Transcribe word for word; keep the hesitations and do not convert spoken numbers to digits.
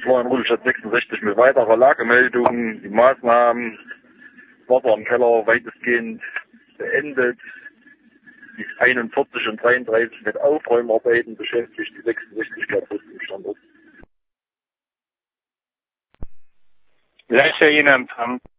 Florian Rudolstadt sechsundsechzig mit weiterer Lagemeldung. Die Maßnahmen, Wasser im Keller weitestgehend beendet. Die einundvierzig und dreiunddreißig mit Aufräumarbeiten beschäftigt, die sechsundsechzig bleibt im Standort. Gleicher Ihnen Empfang.